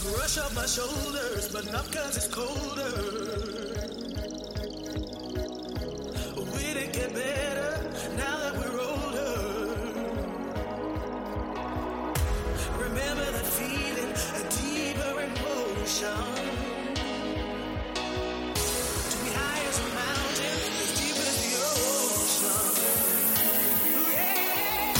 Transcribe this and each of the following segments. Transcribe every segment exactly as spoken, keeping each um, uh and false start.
Rush off my shoulders, but not cause it's colder. Will it get better now that we're older? Remember that feeling, a deeper emotion. To be high as a mountain, as deep as the ocean. Ooh, yeah.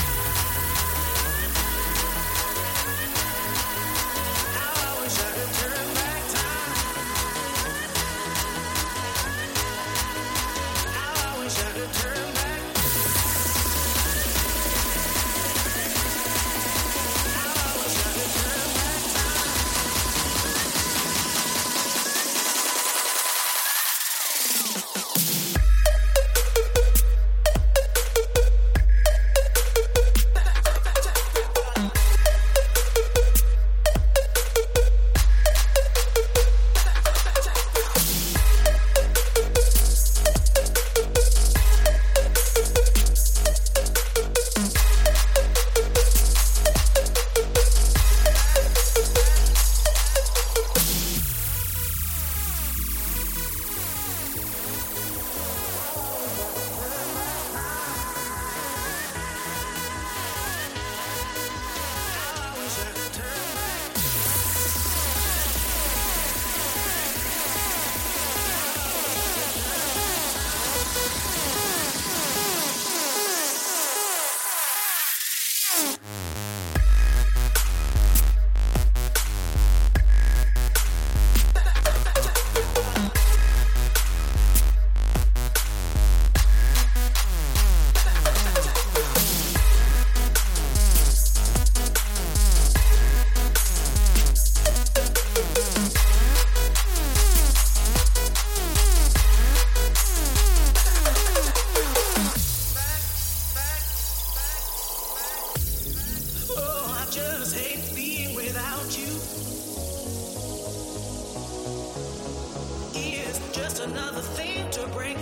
How I wish I could turn back time. How I wish I could turn back. Just hate being without you. It's just another thing to bring